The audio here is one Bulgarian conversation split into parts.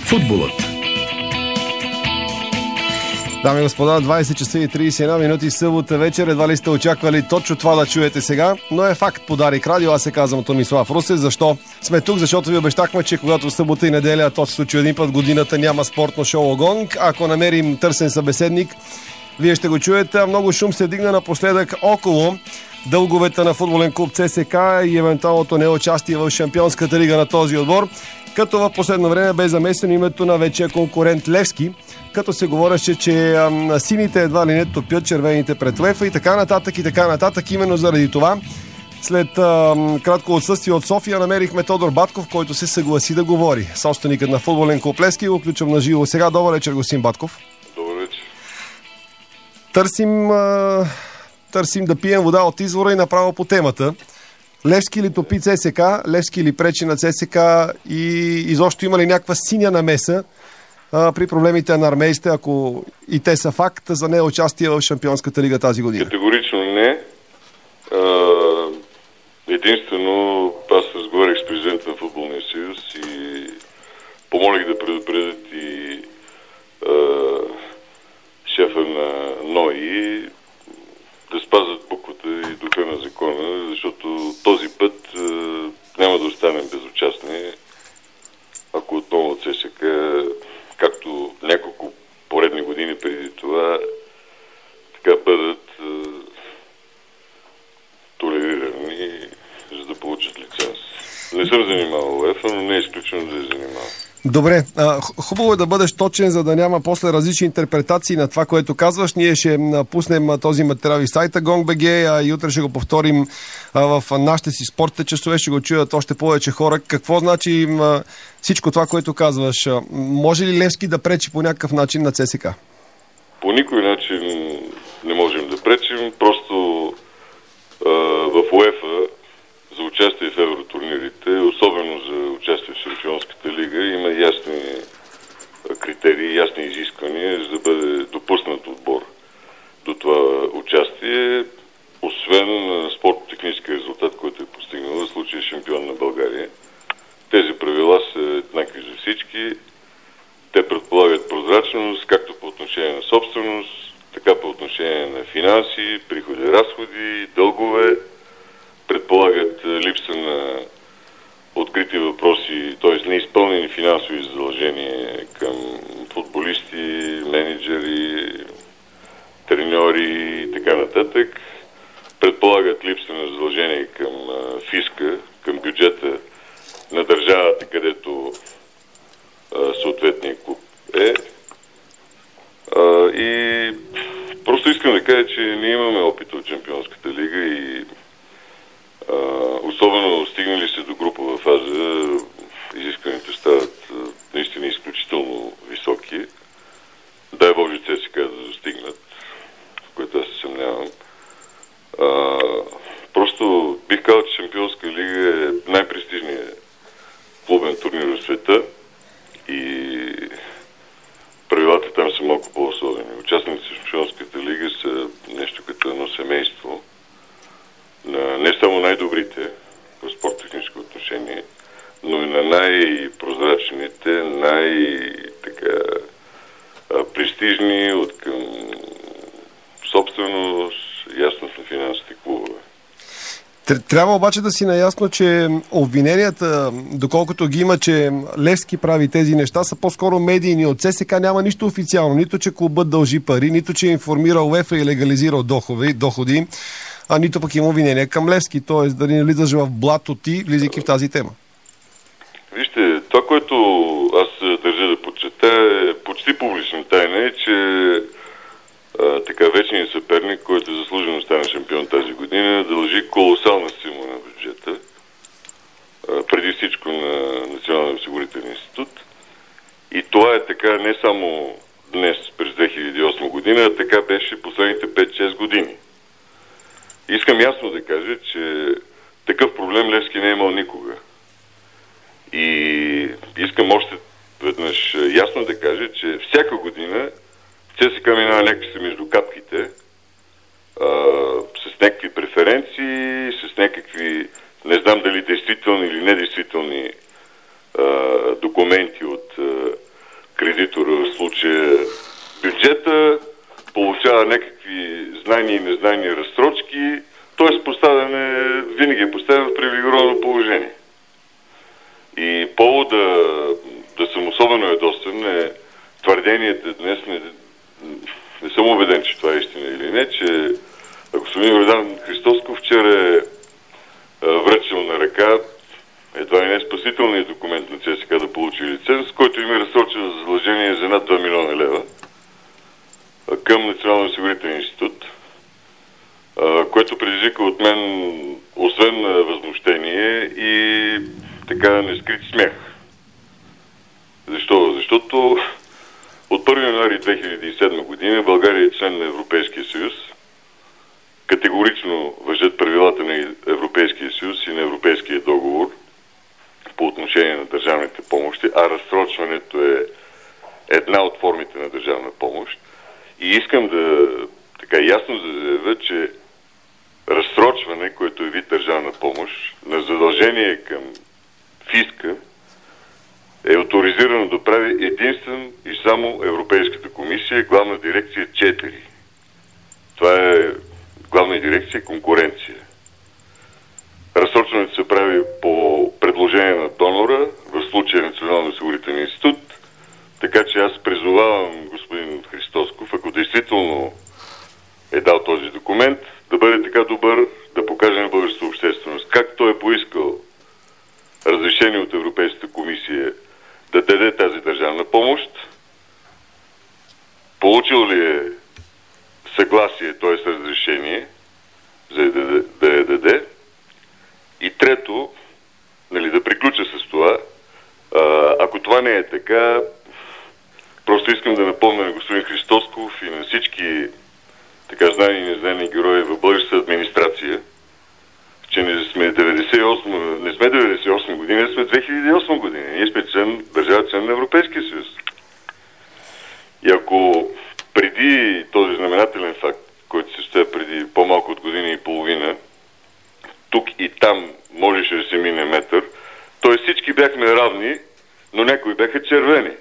Футболът. Дами и господа, 20 часа и 31 минути събота вечер. Едва ли сте очаквали точно това да чуете сега, но е факт по Дарик Радио. Аз се казвам Томислав Русе. Защо сме тук? Защото ви обещахме, че когато събота и неделя, то се случи един път годината, няма спортно шоу Гонг. Ако намерим търсен събеседник, вие ще го чуете. Много шум се дигна напоследък около дълговете на футболен клуб ЦСКА и евентуалното неучастие в Шампионската лига на този отбор, като в последно време бе замесено името на вечия конкурент Левски, като се говореше, че сините едва ли не топят червените пред УЕФА и така нататък и така нататък. Именно заради това след кратко отсъствие от София намерихме Тодор Батков, който се съгласи да говори. Собственикът на футболен клуб Левски, го включвам на живо сега. Добър вечер, господин Батков. Добър вечер. Търсим да пием вода от извора и направо по темата. Левски ли топи ЦСКА, Левски ли пречи на ЦСКА и изобщо има ли някаква синя намеса при проблемите на армейците, ако и те са факт, за неучастие в Шампионската лига тази година? Категорично не. Единствено аз разговарях с президента на Футболния съюз и помолих да предупредят и шефа на НОИ да спазват буквата и духа на закона, защото този път няма да останем безучастни, ако отново ЦСКА, както няколко поредни години преди това, така бъдат толерирани, за да получат лиценз. Не съм занимавал УЕФА, но не е изключено да я занимавам. Добре, хубаво е да бъдеш точен, за да няма после различни интерпретации на това, което казваш. Ние ще пуснем този материал и сайта Gong.bg, и утре ще го повторим в нашите си спортните часове, ще го чуят още повече хора. Какво значи всичко това, което казваш? Може ли Левски да пречи по някакъв начин на ЦСКА? По никой начин не можем да пречим, просто в УЕФА за участие в евротурнирите, особено за участие в Шампионската лига, има ясни критерии, ясни изисквания, за да бъде допуснат отбор до това участие, освен спортно-технически резултат, който е постигнал, в случая шампион на България. Тези правила са еднакви за всички. Те предполагат прозрачност, както по отношение на собственост, така по отношение на финанси, приходи, разходи, дългове. Предполагат липса на открити въпроси, т.е. неизпълнени финансови задължения към футболисти, менеджери, треньори и така нататък. Предполагат липса на задължения към фиска, към бюджета на държавата, където съответния клуб е. И просто искам да кажа, че ние имаме опит от Шампионската лига и особено стигнали се до групова фаза, изискването стават наистина изключително високи. Дай Боже ЦСКА да достигнат, в което аз се съмнявам. Просто бих казал, че Шампионска лига е най-престижният клубен турнир в света и правилата там са малко по-особени. Участниците в Шампионската лига са нещо като едно семейство на не само най-добрите в спорт-техническо отношение, но и на най-прозрачните, престижни от към собственост, ясност на финансовите клубове. Трябва обаче да си наясно, че обвиненията, доколкото ги има, че Левски прави тези неща, са по-скоро медийни. От ЦСКА няма нищо официално. Нито, че клубът дължи пари, нито, че е информирал УЕФА и легализирал доходи, нито пък има обвинения към Левски. Т.е. дали не влизаш в блато ти, влизайки в тази тема. Вижте, това, което аз държа да подчертая, е почти публична тайна е, че вечният съперник, който заслужено стана шампион тази година, дължи колосална сума на бюджета, преди всичко на Националния осигурителен институт. И това е така не само днес, през 2008 година, а така беше последните 5-6 години. Искам ясно да кажа, че такъв проблем Левски не е имал никога. И искам още веднъж ясно да кажа, че всяка година ЦСКА минава някакси между капките, с някакви преференции, с някакви, не знам дали действителни или недействителни документи от кредитора, в случая бюджета, получава някакви знания и незнания разсрочки, т.е. винаги е поставен в привилегировано положение. И повода да съм особено ядосен е твърденията днес, не съм убеден, че това е истина или не, че господин Йордан Христосков вчера е връчил на ръка едва ли не спасителният документ на ЦСКА да получи лиценз, който им е разсрочил за задължение за над 2 милиона лева към Националния осигурителен институт, което предизвика от мен, освен възмущение и така нескрит смях. Защо? Защото от 1 януари 2007 година България е член на Европейския съюз. Категорично важат правилата на Европейския съюз и на Европейския договор по отношение на държавните помощи, а разсрочването е една от формите на държавна помощ. И искам да така ясно да заявя, че разсрочване, което е вид държавна помощ, на задължение към фиска е авторизирано да прави единствено и само Европейската комисия, главна дирекция 4. Това е главна дирекция конкуренция. Разсрочването се прави по предложение на донора, в случая Националния осигурителен институт, така че аз призовавам господин Христосков, ако действително е дал този документ, да бъде така добър да покаже на българската общественост как той е поискал разрешение от Европейската комисия да даде тази държавна помощ, получил ли е съгласие, т.е. разрешение за да я даде, и трето, да приключа с това, ако това не е така, просто искам да напомня на господин Христосков и на всички така знани и незнани герои в българската администрация, че не сме 98 години, а сме 2008 години. Ние сме държава член на Европейския съюз. И ако преди този знаменателен факт, който се стоя преди по-малко от година и половина, тук и там можеше да се мине метър, т.е. всички бяхме равни, но някои бяха червени.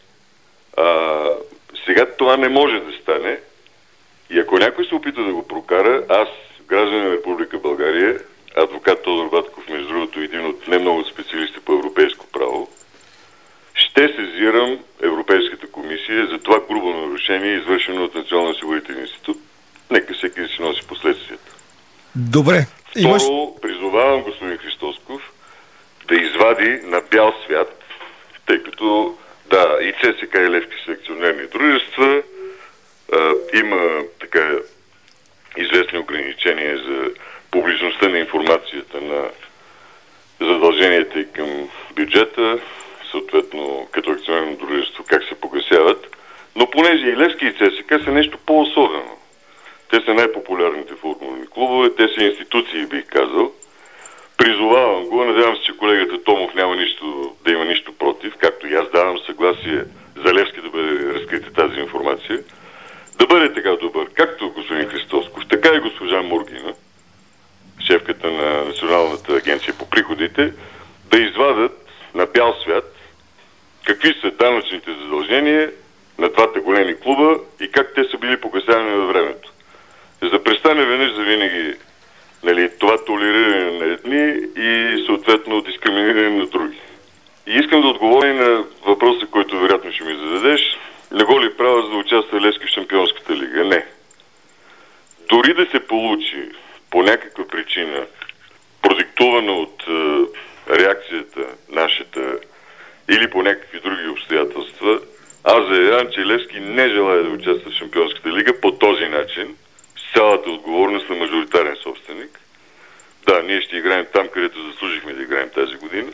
Сега това не може да стане. И ако някой се опита да го прокара, аз, гражданин на Република България, адвокат Тодор Батков, между другото, един от немного специалисти по европейско право, ще сезирам Европейската комисия за това грубо нарушение, извършено от Националния осигурителен институт. Нека всеки да си носи последствията. Добре. Второ, призовавам господин Христосков да извади на бял свят, тъй като и ЦСКА и Левски селекционерни дружества има така известни ограничения за публичността на информацията на задълженията и към бюджета, съответно като акционерно дружество как се погасяват, но понеже и Левски и ЦСКА са нещо по-особено. Те са най-популярните футболни клубове, те са институции, бих казал. Призовавам го, надявам се, че колегата Томов няма да има нищо против, както и аз давам съгласие за Левски да бъде разкрита тази информация, да бъде така добър, както господин Христосков, така и госпожа Мургина, шефката на Националната агенция по приходите, да извадат на бял свят какви са данъчните задължения на двата големи клуба и как те са били погасявани във времето. За да престане веднъж за винаги това толериране на едни и съответно дискриминиране на други. И искам да отговоря на въпроса, който вероятно ще ми зададеш. Не го ли правя за да участва Левски в Шампионската лига? Не. Дори да се получи по някаква причина, продиктувана от реакцията нашата или по някакви други обстоятелства, аз заявявам, че Левски не желая да участва в Шампионската лига по този начин, с цялата отговорност на мажоритарен собственик. Да, ние ще играем там, където заслужихме да играем тази година.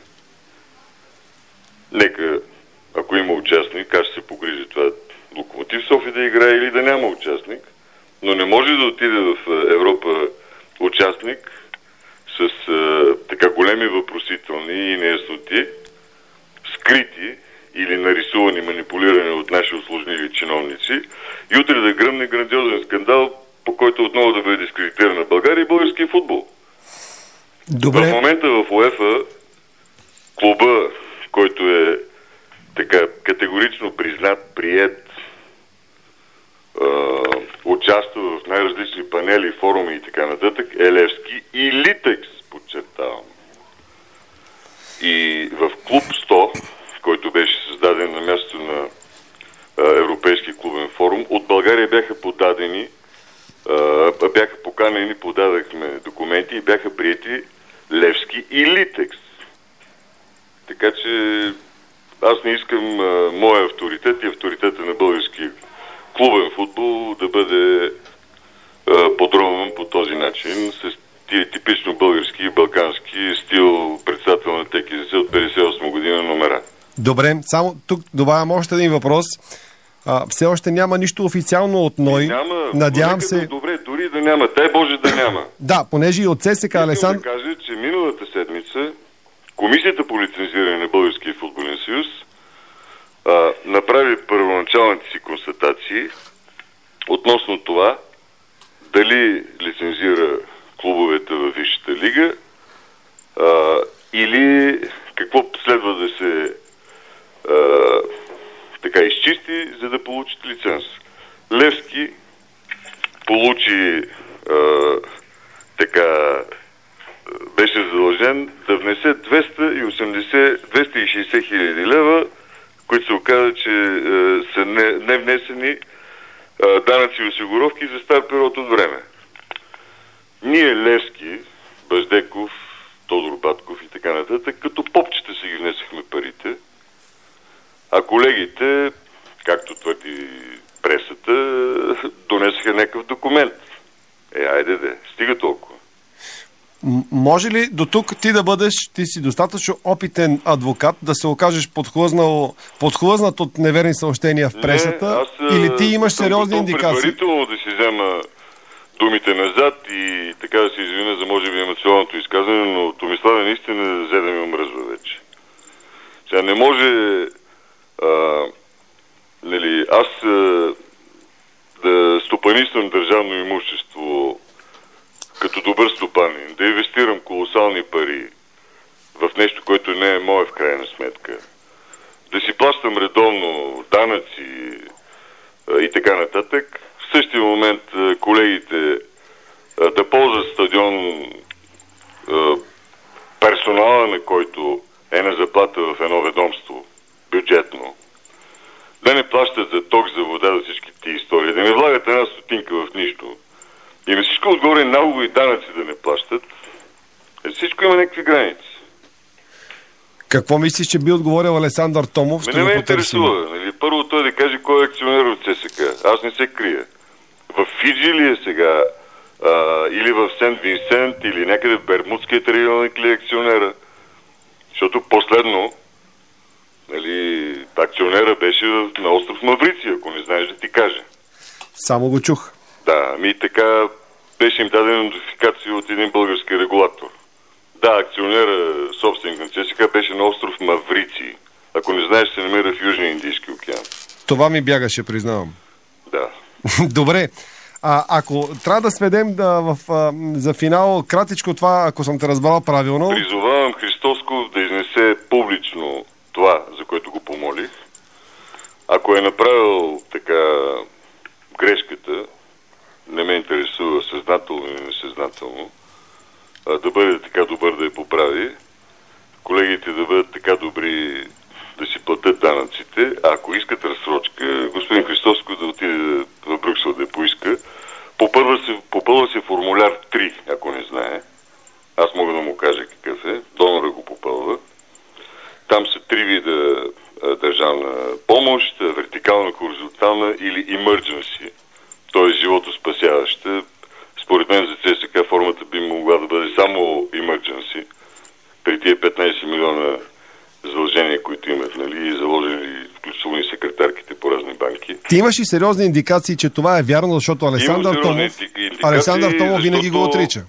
Нека, ако има участник, аз ще се погрижа това Локомотив София да играе или да няма участник, но не може да отиде в Европа участник с така големи въпросителни и неясноти, скрити или нарисувани, манипулирани от наши услужливи чиновници, и утре да гръмне грандиозен скандал, по който отново да бъде дискредитирана България и българския футбол. Добре. В момента в УЕФА клуба, който е така категорично признат, приет, участва в най-различни панели, форуми и така нататък, е Левски и Литекс, подчертавам. И в Клуб 100, който беше създаден на място на Европейския клубен форум, от България бяха подадени, бяха поканени, подадахме документи и бяха приети Левски и Литекс. Така че аз не искам моя авторитет и авторитета на български клубен футбол да бъде подробен по този начин, с тия типично български и балкански стил председател на ТКЗС от 58 година номера. Добре, само тук добавям още един въпрос. Все още няма нищо официално от НОИ. Няма. Надявам се... Добре, дори да няма. Дай Боже да няма. Да, понеже и от ЦСК Александър... Искам да кажа, че миналата седмица Комисията по лицензиране на Българския футболен съюз направи първоначалните си констатации относно това дали лицензира клубовете във Висшата лига или какво следва да се така изчисти, за да получите лиценз. Левски получи беше задължен да внесе 260 хиляди лева, които се оказа, че са не внесени данъци и осигуровки за стар период от време. Ние Левски, Баждеков, Тодор Батков и така нататък, като попчета си ги внесахме парите, а колегите, както твърди пресата, донесаха някакъв документ. Айде, стига толкова. Може ли до тук ти да бъдеш, ти си достатъчно опитен адвокат, да се окажеш подхлъзнат от неверни съобщения в пресата? Или ти имаш сериозни индикации? Предварително да си взема думите назад и така да се извиня за може би емоционалното изказване, но Томиславе наистина взе да ми омръзва вече. Сега не може аз да стопанисвам държавно имущество като добър стопанин, да инвестирам колосални пари в нещо, което не е мое в крайна сметка, да си плащам редовно данъци и така нататък. В същия момент колегите да ползват стадион, персонала на който е на заплата в едно ведомство, бюджетно, да не плащат за ток, за вода, за всички тези истории, да не влагат една стотинка в нищо. И на всичко отгоре налогови и данъци да не плащат. Всичко има някакви граници. Какво мислиш, че би отговорил Александър Томов? Не ме интересува. Първо той да каже кой е акционер от ЦСК. Аз не се крия. В Фиджи ли е сега? Или в Сент-Винсент, или някъде в Бермудският район ли е акционера? Защото последно акционера беше на остров Маврици, ако не знаеш да ти кажа. Само го чух. Да, така беше им дадена нотификация от един български регулатор. Да, акционера, собственик на ЦСКА, беше на остров Маврици. Ако не знаеш, се намира в Южния Индийски океан. Това ми бягаше, признавам. Да. Добре. Ако трябва да сведем за финал кратичко това, ако съм те разбрал правилно... Призовавам Христосков да изнесе публично това, за което го помолих. Ако е направил така грешката, не ме интересува съзнателно или несъзнателно, да бъде така добър да я поправи, колегите да бъдат така добри да си платят данъците, а ако искат разсрочка, господин Христовско да отиде в Брюксел да я поиска. Попълва се формуляр 3, ако не знае. Аз мога да му кажа какъв е. Донора го попълва. Там са 3 вида държавна помощ, вертикална, хоризонтална или emergency, т.е. животоспасяваща. Според мен за ЦСКА формата би могла да бъде само emergency. При тия 15 милиона задължения, които имат, заложени включително и секретарките по разни банки. Ти имаш и сериозни индикации, че това е вярно, защото Александър Томов винаги го отрича.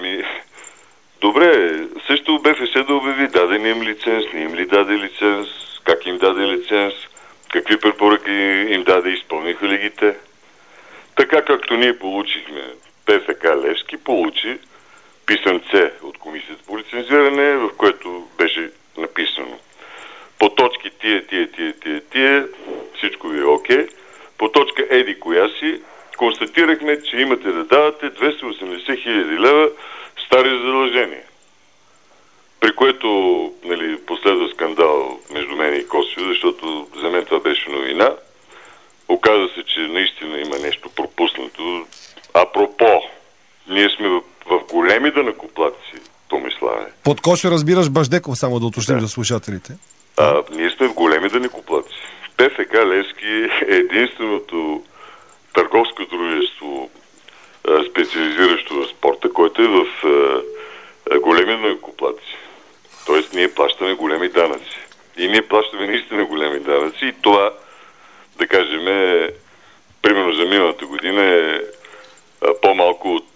Добре, също БФС да обяви, даде ли им лиценз, не им ли даде лиценз, как им даде лиценз, какви препоръки им даде, изпълниха ли ги те. Така както ние получихме, ПФК Левски получи писъмце от Комисията по лицензиране, в което беше написано: по точки тия, всичко ви е окей. По точка еди коя си, констатирахме, че имате да давате 280 хиляди лева стари задължения. При което, нали, последва скандал между мен и Косио, защото за мен това беше новина. Оказа се, че наистина има нещо пропуснато. Апропо, ние сме в големи данъкоплатци, Томиславе. Под Косио разбираш Баждеков, само да уточним за слушателите. Ние сме в големи данъкоплатци. ПФК Левски е единственото търговско дружество, специализиращо в спорта, който е в големи данъкоплатци. Тоест ние плащаме големи данъци. И ние плащаме наистина големи данъци. И това, да кажем, примерно за миналата година е по-малко от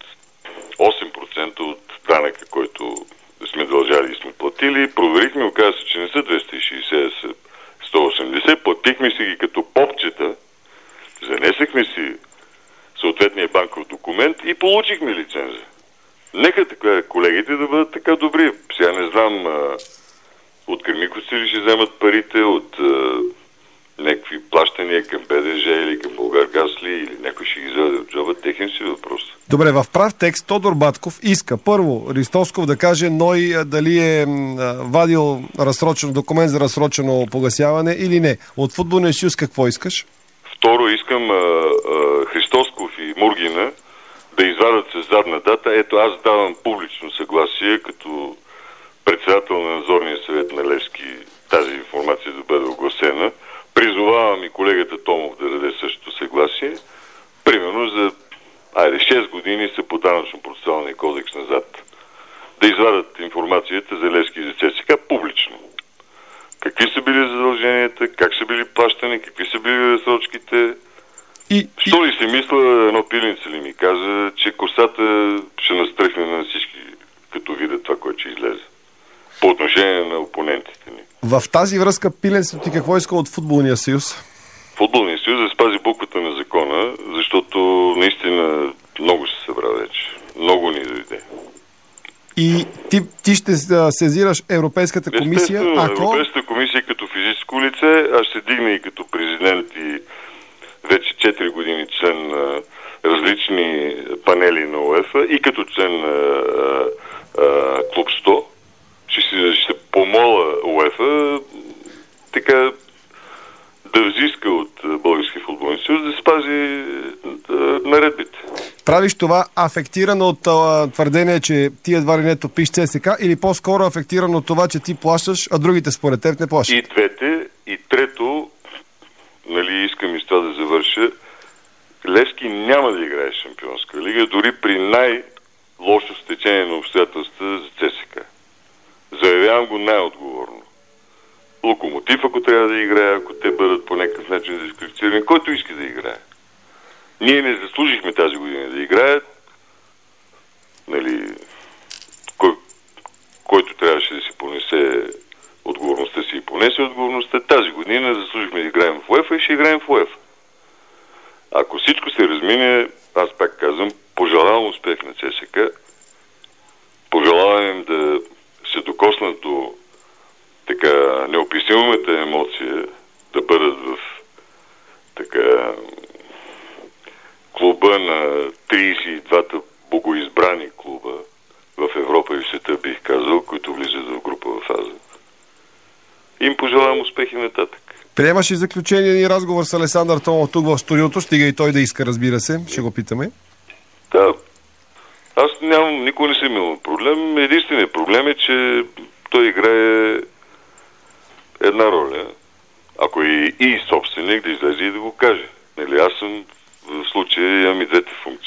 8% от данъка, който сме дължали и сме платили. Проверихме, оказа се, че не са 260, а са 180. Платихме си ги като попчета, занесехме си съответния банков документ и получихме лиценза. Нека така колегите да бъдат така добри. Сега не знам от Кремиковци ли ще вземат парите, от някакви плащания към БДЖ или към Булгаргаз ли, или някой ще ги заведе от джоба, техен си въпрос. Добре, в прав текст Тодор Батков иска първо Ристовсков да каже Ной дали е вадил документ за разсрочено погасяване или не. От Футболния съюз какво искаш? Второ, искам Христосков и Мургина да извадят с задна дата. Ето, аз давам публично съгласие като председател на надзорния съвет на Левски тази информация да бъде огласена. Призовавам и колегата Томов да даде същото съгласие. Примерно за 6 години са по данъчно-процесуалния кодекс назад да извадят информацията за Левски и за ЦСКА публично. Какви са били задълженията, как са били плащани, какви са били разсрочките. Що ли се мисля, едно пиленце ли ми каза, че косата ще настръхне на всички, като видят това, което ще излезе. По отношение на опонентите ни. В тази връзка пиленцето ти какво иска от Футболния съюз? Футболния съюз да спази буквата на закона, защото наистина много се събра вече. Много ни дойде. И ти ще сезираш Европейската комисия? Европейската комисия като физическо лице, аз ще дигна и като президент и вече 4 години член на различни панели на УЕФА и като член на Клуб 100. Ще помоля УЕФА така да взиска от Българския футболен съюз да спази наредбите. Правиш това афектирано от твърдение, че ти едва ли не топиш ЦСКА или по-скоро афектирано от това, че ти плащаш, а другите според теб не плащат? И двете. И трето, нали, искам и с това да завърша, Левски няма да играе Шампионска лига, дори при най-лошо стечение на обстоятелства за ЦСКА. Заявявам го най-отговорно. Локомотив, ако трябва да играе, ако те бъдат по някакъв начин дисквалифицирани, който иска да играе. Ние не заслужихме тази година да играят. Нали, който трябваше да си понесе отговорността си и понесе отговорността. Тази година заслужихме да играем в УЕФА и ще играем в УЕФА. Ако всичко се размине, аз пак казвам, пожелавам успех на ЦСКА. Пожелавам им да се докоснат до така неописимата емоция, да бъдат в така клуба на 32-та богоизбрани клуба в Европа и в света, бих казал, които влизат в групова фаза. Им пожелавам успехи нататък. Приемаш и заключение и разговор с Александър Томов тук в студиото, стига и той да иска, разбира се. Ще го питаме. Да. Аз никога не съм имал проблем. Единственият проблем е, че той играе една роля. Ако и собственик да излезе и да го каже. Нали, аз съм в случая имам и двете функции.